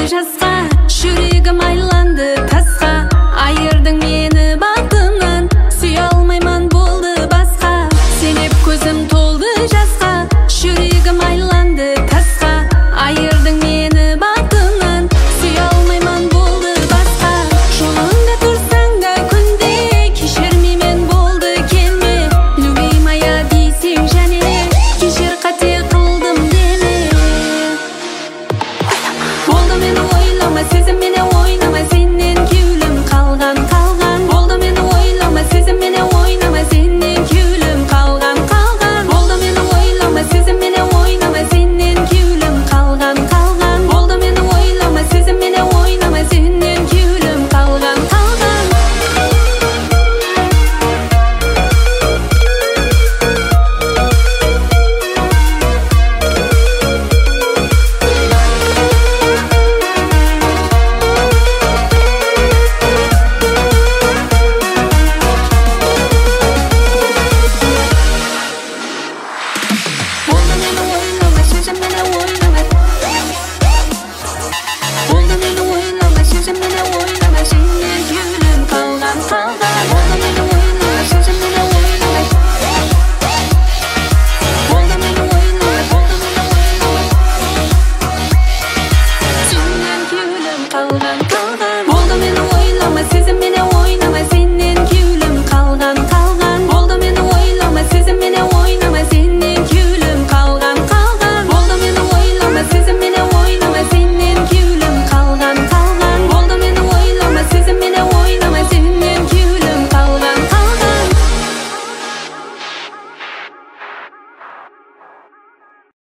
жасқа, жүрегім айланды тасқа. Айырдың мені бақытыңнан, сүйе алмаймын болды басқа. Сенеп көзім толды жасқа, жүрегім айланды тасқа. Айырдың мені бақытыңнан, сүйе алмаймын болды басқа. Жолыңда тұрсаң да күнде, кешірмеймін болды келме. Любимая дейсең және, кешір қате қылдым деме. Болды мені ойлама, сезімменен ойнама, сенен кеулім қалған. Болды мені ойлама, сезімменен ойнама, сенен кеулім қалған. Болды мені ойлама, сезімменен ойнама, сенен кеулім қалған. Болды мені ойлама, сезімменен ойнама, сенен кеулім қалған. Болды мені ойлама, сезімменен ойнама. Болды мені ойлама, сезімменен ойнама, сенен кеулім қалған. Болды мені ойлама, сезімменен ойнама. Болды мені ойлама, сенен кеулім қалған.